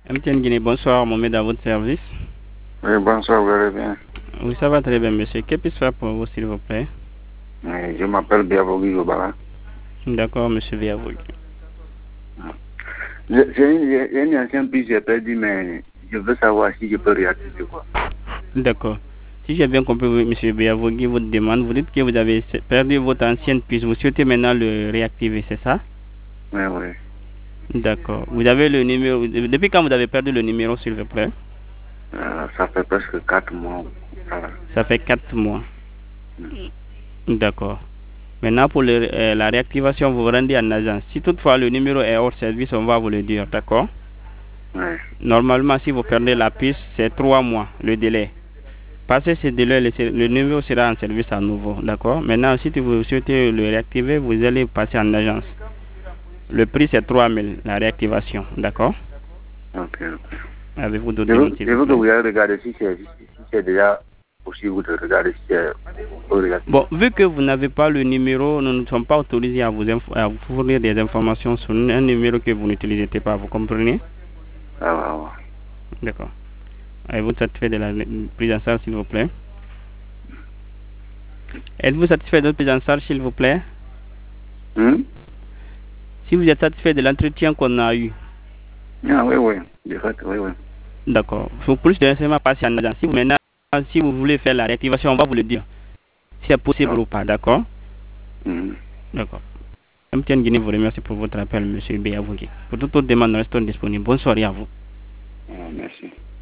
MTN Guinée, bonsoir, Mohamed à votre service. Oui, bonsoir, vous allez bien? Oui, ça va très bien, monsieur. Que puis-je faire pour vous, s'il vous plaît? Oui, je m'appelle Biavogui Jobara. D'accord, monsieur Viavogi. J'ai une ancienne piste, j'ai perdu, mais je veux savoir si je peux réactiver quoi. D'accord. Si j'ai bien compris, oui, monsieur Viavogi, votre demande, vous dites que vous avez perdu votre ancienne puce. Vous souhaitez maintenant le réactiver, c'est ça? Oui, oui. D'accord. Vous avez le numéro. Depuis quand vous avez perdu le numéro, s'il vous plaît? Ça fait presque 4 mois. Voilà. Ça fait 4 mois. Mm. D'accord. Maintenant, pour la réactivation, vous vous rendez en agence. Si toutefois le numéro est hors service, on va vous le dire, d'accord? Ouais. Normalement, si vous perdez la puce, c'est 3 mois, le délai. Passé ce délai, le numéro sera en service à nouveau, d'accord? Maintenant, si vous souhaitez le réactiver, vous allez passer en agence. Le prix, c'est 3000, la réactivation, d'accord? Ok, ok. Avez-vous d'autres Je veux, demandes, s'il je vous veux que plaît? vous allez regarder si c'est déjà possible de regarder si c'est pour Bon, réactiver. vu que vous n'avez pas le numéro, nous ne sommes pas autorisés à à vous fournir des informations sur un numéro que vous n'utilisez pas, vous comprenez? Ah, ouais, ouais. D'accord. Êtes-vous satisfait de la prise en charge, s'il vous plaît? Êtes-vous satisfait de la prise en charge, s'il vous plaît? Si vous êtes satisfait de l'entretien qu'on a eu, Ah, oui, oui. De fait, oui, oui. d'accord. Pour plus de renseignements, passez en agence. Si vous, maintenant, si vous voulez faire la réactivation, on va vous le dire. Si c'est possible Ah. ou pas, d'accord? Mhm. D'accord. MTN Guinée vous remercie pour votre appel, monsieur Béavougi. Pour toute autre demande, nous restons disponibles. Bonne soirée à vous. Ah, merci.